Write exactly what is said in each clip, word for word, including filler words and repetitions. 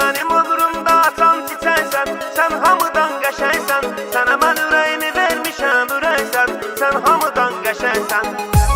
benim ömrümde atan çiçeksen, sen hamıdan qəşəngsən. Sənə mən ürəyimi vermişəm ürəksən, sen hamıdan qəşəngsən.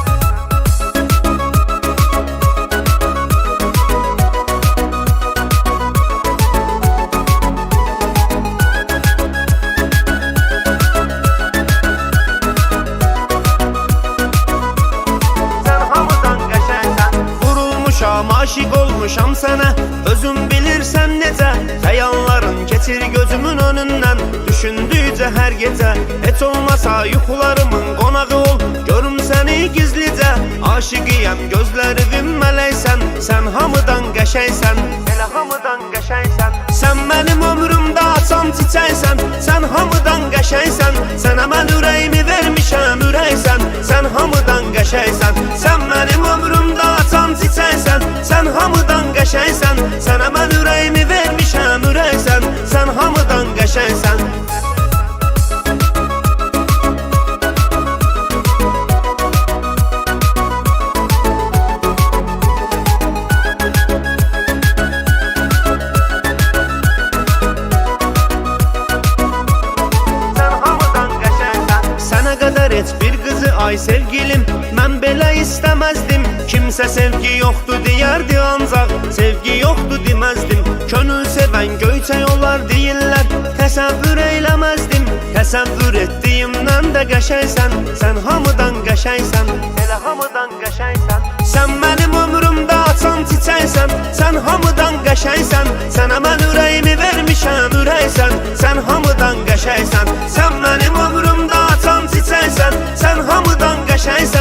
Aşık olmuşam sənə, özün bilirsən necə. Xəyalların keçir gözümün önündən, düşündükcə hər gecə. Heç olmasa yuxularımın qonağı ol, görüm səni gizlicə. Aşıqıyam, gözlərim mələksən, sən hamıdan qəşəngsən, elə hamıdan qəşəngsən. Sən mənim ömrümdə açan çiçəksən, sən hamıdan qəşəngsən. Sənə mən ürəyimi vermişəm ürəksən, sən hamıdan qəşəngsən. Sən mənim ömrümdə açan çiçəksən, sen hamıdan qəşəngsən. Sənə mən ürəyimi vermişəm ürəksən, sen hamıdan qəşəngsən. Sen hamıdan qəşəngsən. Sənə qədər heç bir qızı ay sevgilim, mən belə istəməzdim. Kimsə sevgi yoxdur deyərdi ancaq, sevgi yoxdur deməzdim. Könül sevən göyçək olar deyirlər, təsəvvür eyləməzdim. Təsəvvür etdiyimdən də qəşəngsən, sən hamıdan qəşəngsən, elə hamıdan qəşəngsən. Sən mənim ömrümdə açan çiçəksən, sən hamıdan qəşəngsən. Sənə mən ürəyimi vermişəm ürəksən, sən hamıdan qəşəngsən. Sən mənim ömrümdə açan çiçəksən, sən hamıdan qəşəngsən.